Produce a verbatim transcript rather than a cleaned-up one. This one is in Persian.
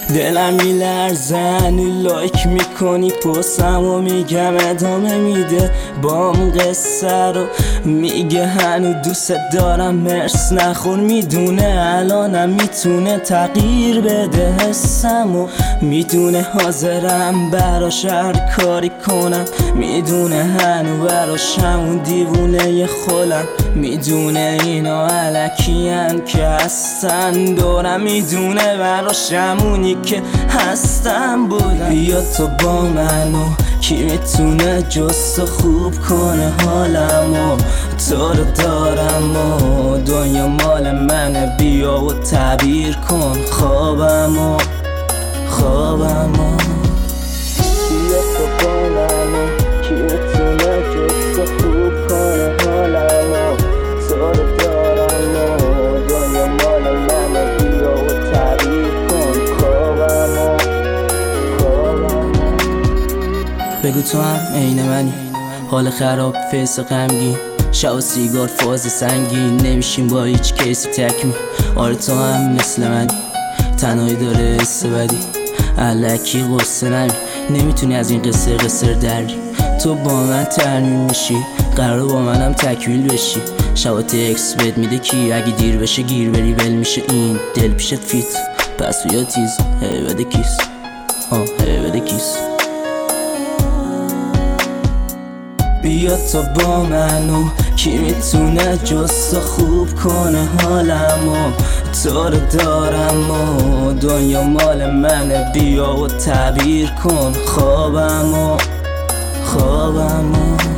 دلم میلرزن لایک میکنی پستم و میگم ادامه میده بام قصه رو میگه هنو دوست دارم مرس نخور میدونه الانم میتونه تغییر بده حسم و میدونه حاضرم براش هر کاری کنم میدونه هنو براش همون دیوونه خولم میدونه اینا علکیان که هستن دورم میدونه براش همونی که هستم بودم بیا تو با منو کی میتونه جز تو خوب کنه حالمو تو رو دارم و دنیا مال منه بیا و تعبیر کن خوابمو خوابمو بیا تو با منو کی میتونه جز تو خوب کنه حالمو تو رو دارم و دنیا مال منه بیا و تعبیر کن خوابمو خوابمو بگو تو هم عین منی حال خراب فیس غمگین شب و سیگار فاز سنگین نمیشیم با هیچ کیسی تکمی آره تو هم مثل منی تنهایی داره حس بدی الکی قصه نمی نمیتونی از این قصه قصر دری تو با من ترمیم میشی قرار با منم تکمیل بشی شب تکس بد میده کی اگه دیر بشه گیر بری ول میشه این دل پیشت فیت پس بیا تیز هی بده کیس آه هی بده کیس بیا تو با منو کی میتونه جز تو خوب کنه حالمو تو رو دارم و دنیا مال منه بیا و تعبیر کن خوابمو خوابمو